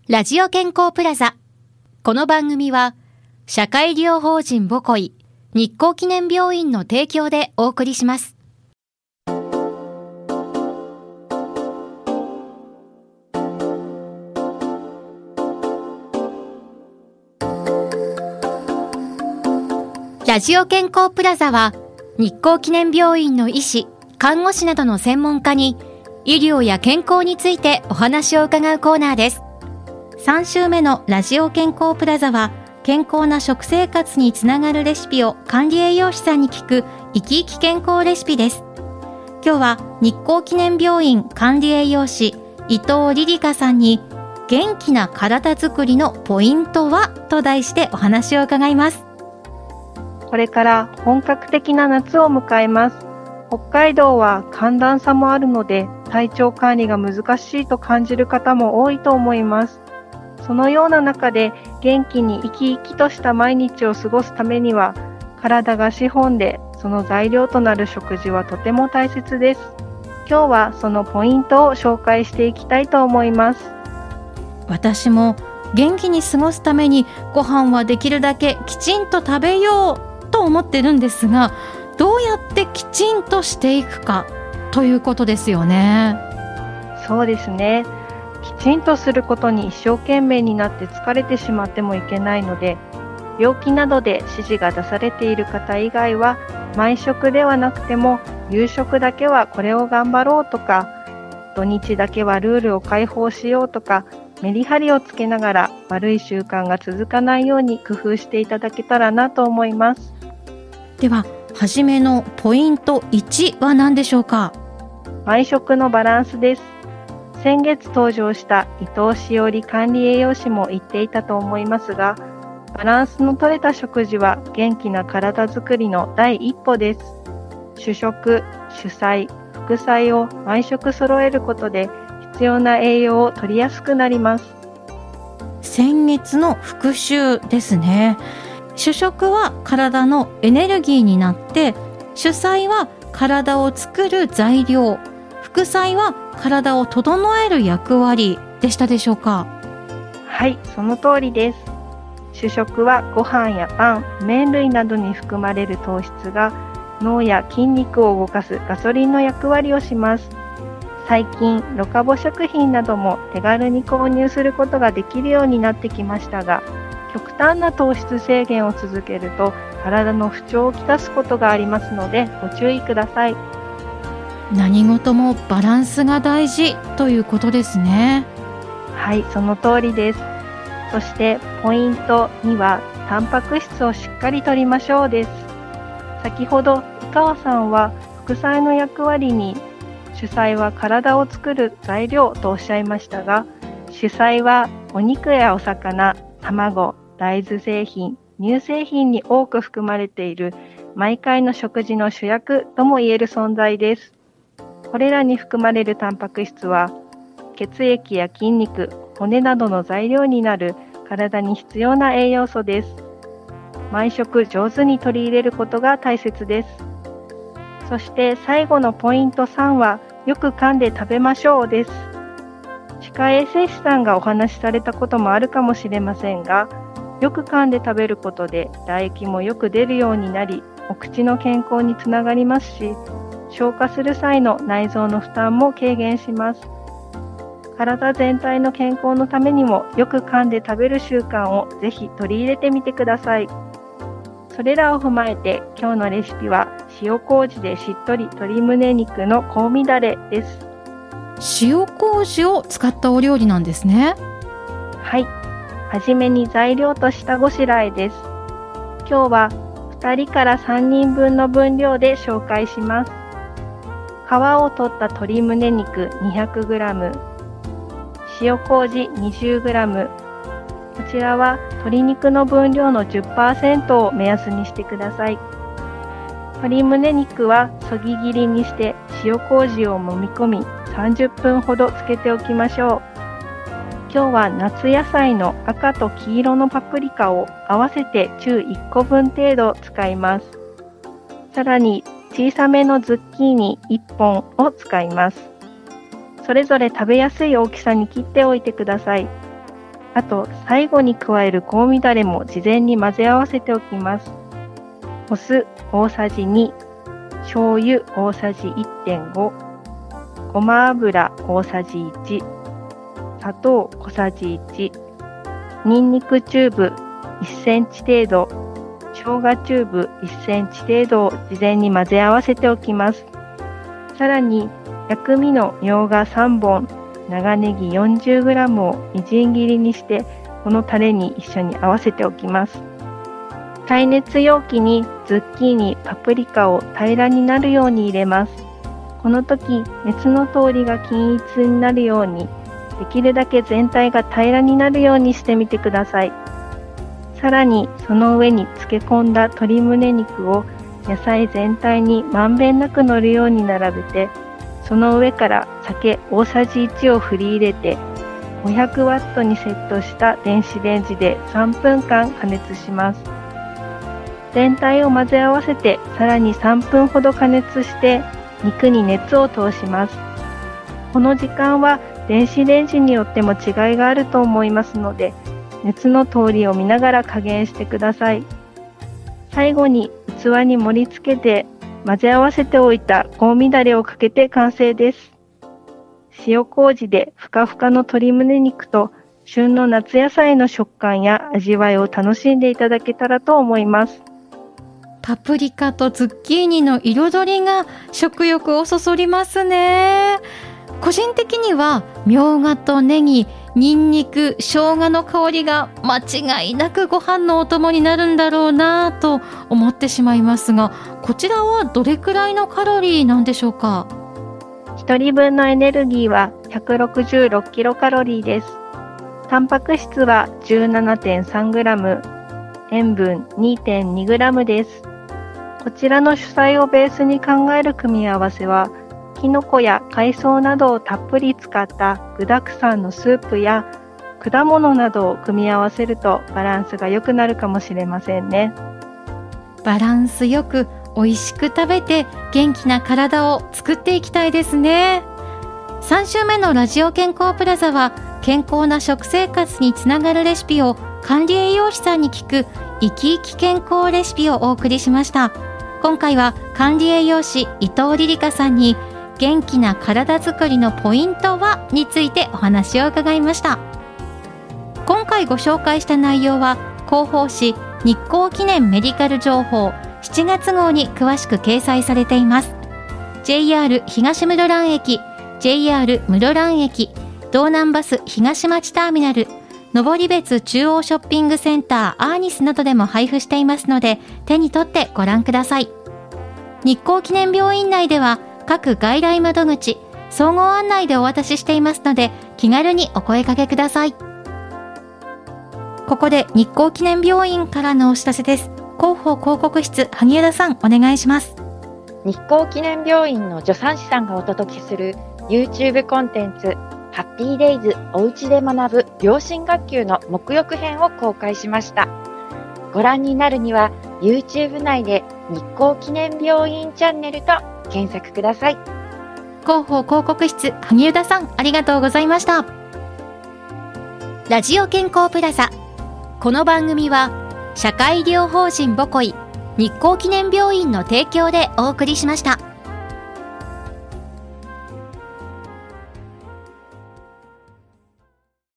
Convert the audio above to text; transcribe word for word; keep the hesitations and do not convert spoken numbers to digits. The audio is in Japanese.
ラジオ健康プラザ。この番組は社会医療法人ボコイ日光記念病院の提供でお送りします。ラジオ健康プラザは日光記念病院の医師、看護師などの専門家に医療や健康についてお話を伺うコーナーです。さん週目のラジオ健康プラザは、健康な食生活につながるレシピを管理栄養士さんに聞く生き生き健康レシピです。今日は日光記念病院管理栄養士伊藤リリカさんに、元気な体づくりのポイントはと題してお話を伺います。 これから本格的な夏を迎えます。北海道は寒暖差もあるので、体調管理が難しいと感じる方も多いと思います。そのような中で元気に生き生きとした毎日を過ごすためには、体が資本でその材料となる食事はとても大切です。今日はそのポイントを紹介していきたいと思います。 私も元気に過ごすためにご飯はできるだけきちんと食べようと思ってるんですが、どうやってきちんとしていくかということですよね。 そうですね。きちんとすることに一生懸命になって疲れてしまってもいけないので、病気などで指示が出されている方以外は、毎食ではなくても夕食だけはこれを頑張ろうとか、土日だけはルールを解放しようとか、メリハリをつけながら悪い習慣が続かないように工夫していただけたらなと思います。 では、はじめのポイントいちは何でしょうか？ 毎食のバランスです。先月登場した伊藤詩織管理栄養士も言っていたと思いますが、バランスの取れた食事は元気な体づくりの第一歩です。主食、主菜、副菜を毎食揃えることで必要な栄養を取りやすくなります。 先月の復習ですね。主食は体のエネルギーになって、主菜は体を作る材料、副菜は体を整える役割でしたでしょうか？ はい、その通りです。主食はご飯やパン、麺類などに含まれる糖質が脳や筋肉を動かすガソリンの役割をします。最近、ロカボ食品なども手軽に購入することができるようになってきましたが、極端な糖質制限を続けると体の不調をきたすことがありますのでご注意ください。 何事もバランスが大事ということですね。 はい、その通りです。そしてポイントには、タンパク質をしっかり摂りましょうです。先ほど井川さんは副菜の役割に、主菜は体を作る材料とおっしゃいましたが、主菜はお肉やお魚、卵、大豆製品、乳製品に多く含まれている毎回の食事の主役とも言える存在です。これらに含まれるタンパク質は、血液や筋肉、骨などの材料になる体に必要な栄養素です。毎食上手に取り入れることが大切です。そして最後のポイントさんは、よく噛んで食べましょうです。歯科衛生士さんがお話しされたこともあるかもしれませんが、よく噛んで食べることで唾液もよく出るようになり、お口の健康につながりますし、消化する際の内臓の負担も軽減します。体全体の健康のためにも、よく噛んで食べる習慣をぜひ取り入れてみてください。それらを踏まえて、今日のレシピは塩麹でしっとり鶏胸肉の香味だれです。 塩麹を使ったお料理なんですね。 はい。はじめに材料と下ごしらえです。今日はふたりからさんにんぶんの分量で紹介します。皮を取った鶏胸肉 にひゃくグラム、塩麹 にじゅうグラム、こちらは鶏肉の分量の じゅっパーセント を目安にしてください。鶏胸肉はそぎ切りにして塩麹を揉み込み、さんじゅっぷんほどつけておきましょう。今日は夏野菜の赤と黄色のパプリカを合わせて中いっこぶん程度使います。さらに小さめのズッキーニいっぽんを使います。それぞれ食べやすい大きさに切っておいてください。 あと最後に加える香味だれも事前に混ぜ合わせておきます。お酢大さじに、醤油大さじ いってんご、ごま油大さじいち、砂糖小さじいち、にんにくチューブいっセンチ程度、生姜チューブいっセンチ程度を事前に混ぜ合わせておきます。さらに薬味のみょうがさんぼん、長ネギ よんじゅうグラム をみじん切りにしてこのタレに一緒に合わせておきます。耐熱容器にズッキーニ、パプリカを平らになるように入れます。この時熱の通りが均一になるように、できるだけ全体が平らになるようにしてみてください。さらにその上に漬け込んだ鶏胸肉を野菜全体にまんべんなく乗るように並べて、その上から酒大さじいちを振り入れてごひゃくワットにセットした電子レンジでさんぷんかん加熱します。全体を混ぜ合わせてさらにさんぷんほど加熱して肉に熱を通します。この時間は電子レンジによっても違いがあると思いますので、熱の通りを見ながら加減してください。最後に器に盛り付けて混ぜ合わせておいた香味だれをかけて完成です。塩麹でふかふかの鶏胸肉と旬の夏野菜の食感や味わいを楽しんでいただけたらと思います。 パプリカとズッキーニの彩りが食欲をそそりますね。個人的にはみょうがとネギ、ニンニク、生姜の香りが間違いなくご飯のお供になるんだろうなと思ってしまいますが、こちらはどれくらいのカロリーなんでしょうか？ ひとりぶんのエネルギーは ひゃくろくじゅうろくキロカロリーです。タンパク質は じゅうななてんさんグラム、塩分 にてんにグラム です。こちらの主菜をベースに考える組み合わせは、きのこや海藻などをたっぷり使った具沢山のスープや果物などを組み合わせるとバランスが良くなるかもしれませんね。 バランスよく美味しく食べて元気な体を作っていきたいですね。さん週目のラジオ健康プラザは、健康な食生活につながるレシピを管理栄養士さんに聞く生き生き健康レシピをお送りしました。今回は管理栄養士伊藤リリカさんに、元気な体づくりのポイントはについてお話を伺いました。今回ご紹介した内容は広報誌日光記念メディカル情報しちがつ号に詳しく掲載されています。 ジェイアール 東室蘭駅、 ジェイアール 室蘭駅、道南バス東町ターミナル、登別中央ショッピングセンターアーニスなどでも配布していますので、手に取ってご覧ください。日光記念病院内では各外来窓口、総合案内でお渡ししていますので、気軽にお声掛けください。ここで日光記念病院からのお知らせです。広報広告室、萩生田さん、お願いします。 日光記念病院の助産師さんがお届けする YouTube コンテンツ、ハッピーデイズおうちで学ぶ良心学級の沐浴編を公開しました。ご覧になるには YouTube 内で日光記念病院チャンネルと検索ください。 広報広告室、萩生田さん、ありがとうございました。ラジオ健康プラザ、この番組は社会医療法人ボコイ日光記念病院の提供でお送りしました。